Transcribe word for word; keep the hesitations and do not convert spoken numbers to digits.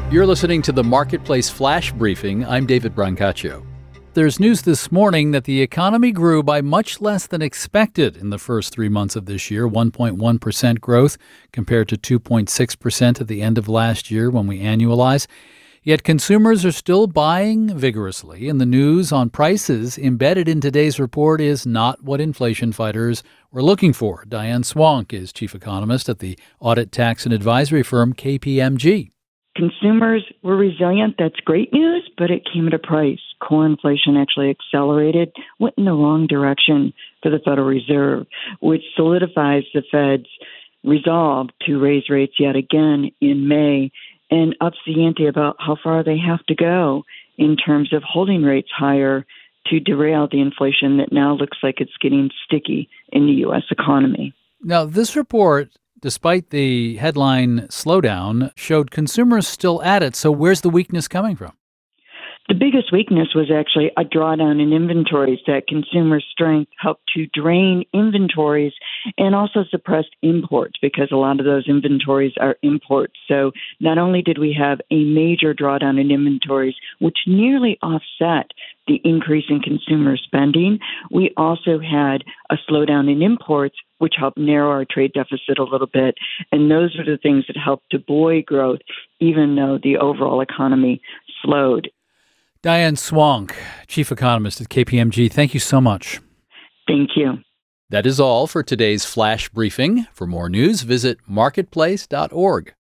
You're listening to the Marketplace Flash Briefing. I'm David Brancaccio. There's news this morning that the economy grew by much less than expected in the first three months of this year, one point one percent growth compared to two point six percent at the end of last year when we annualize. Yet consumers are still buying vigorously, and the news on prices embedded in today's report is not what inflation fighters were looking for. Diane Swonk is chief economist at the audit, tax, and advisory firm K P M G. Consumers were resilient. That's great news, but it came at a price. Core inflation actually accelerated, went in the wrong direction for the Federal Reserve, which solidifies the Fed's resolve to raise rates yet again in May and ups the ante about how far they have to go in terms of holding rates higher to derail the inflation that now looks like it's getting sticky in the U S economy. Now, this report, despite the headline slowdown, showed consumers still at it. So where's the weakness coming from? The biggest weakness was actually a drawdown in inventories. That consumer strength helped to drain inventories and also suppressed imports because a lot of those inventories are imports. So not only did we have a major drawdown in inventories, which nearly offset the increase in consumer spending, we also had a slowdown in imports, which helped narrow our trade deficit a little bit. And those are the things that helped to buoy growth, even though the overall economy slowed. Diane Swonk, chief economist at K P M G, thank you so much. Thank you. That is all for today's Flash Briefing. For more news, visit marketplace dot org.